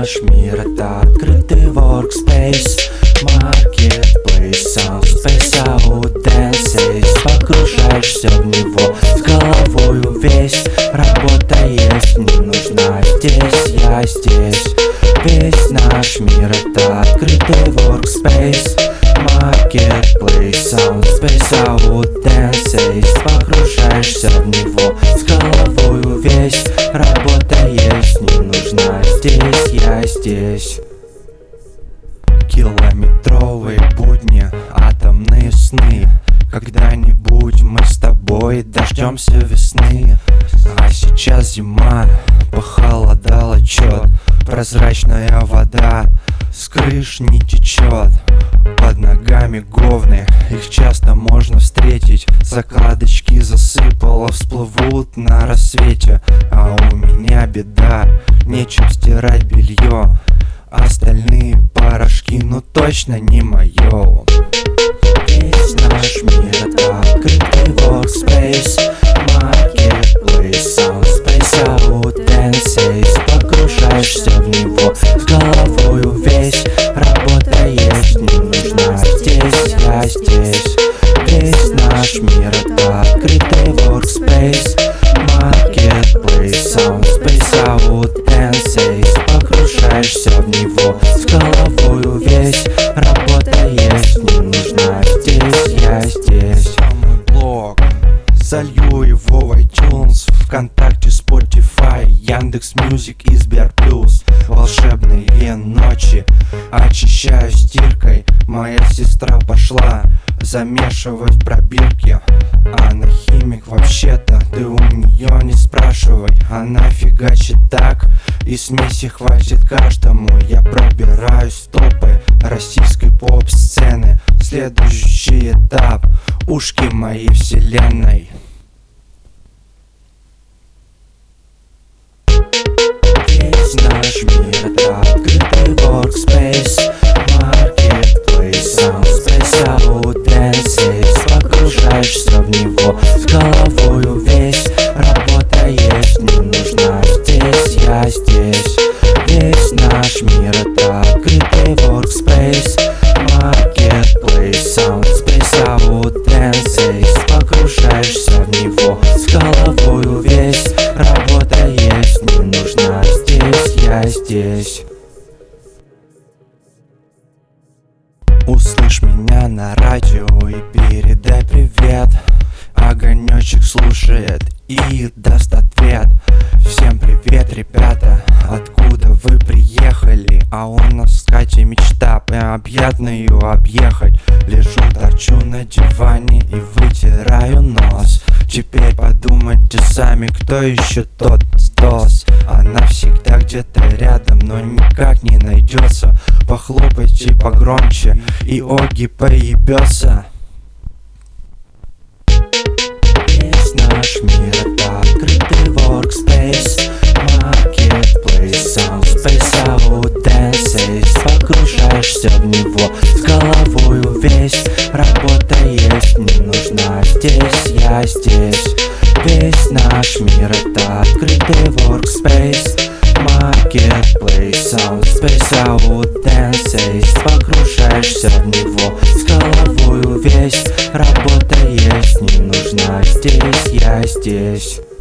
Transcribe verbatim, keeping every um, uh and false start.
наш мир — это открытый workspace, marketplace, soundspace, audence. Погружаешься в него с головою весь. Работа есть, не нужна здесь, я здесь. Весь наш мир — это открытый workspace, marketplace, soundspace, audence. Погружаешься в него с головою весь. Работа есть, не нужна здесь, я здесь. Километровые будни, атомные сны. Когда-нибудь мы с тобой дождемся весны. А сейчас зима, похолодало чёт. Прозрачная вода с крыш не течет. Под ногами говны, их часто можно встретить. Закладочки засыпало, всплывут на рассвете. А у меня беда, нечем стирать белье. Остальные порошки, ну точно не моё. Весь наш мир — это открытый workspace, marketplace, soundspace, audence. Погружаешься в него с головою весь. Работа есть, не нужна здесь, я здесь. Весь наш мир — это открытый workspace, marketplace, soundspace, audence. Погружаешься в него с головою весь. Работа есть, не нужна здесь, я здесь. Мой блог, залью его в iTunes, ВКонтакте, Spotify, Яндекс.Мьюзик и Сберплюс. Волшебные ночи очищаю стиркой. Моя сестра пошла замешивать пробирки. Она химик вообще-то, ты у нее не спрашивай. Она фигачит так, и смеси хватит каждому. Я пробираюсь в топы российской поп-сцены. Следующий этап — ушки моей вселенной. Весь наш мир — это открытый workspace, marketplace, soundspace, audence. Погружаешься в него с головою весь. Работа есть, не нужна здесь, я здесь. Весь наш мир — это открытый workspace, marketplace, soundspace, audence. Погружаешься в него с головою весь. Работа есть, не нужна здесь, я здесь. Услышь меня на радио и передай привет. Огонечек слушает и даст ответ. Всем привет, ребята, откуда вы приехали? А у нас с Катей мечта необъятную объехать. Лежу, торчу на диване и вытираю нос. Теперь подумайте сами, кто еще тот сдос. Она всегда где-то рядом, но никак не найдется. Похлопайте погромче, и оги поебется. Весь наш мир — это открытый workspace, marketplace, soundspace, audence. Погружаешься в него с головою весь. Работа есть, не нужна здесь, я здесь. Весь наш мир — это открытый workspace, marketplace, soundspace, audence. Погружаешься в него с головою весь. Работа есть, не нужна здесь, я здесь.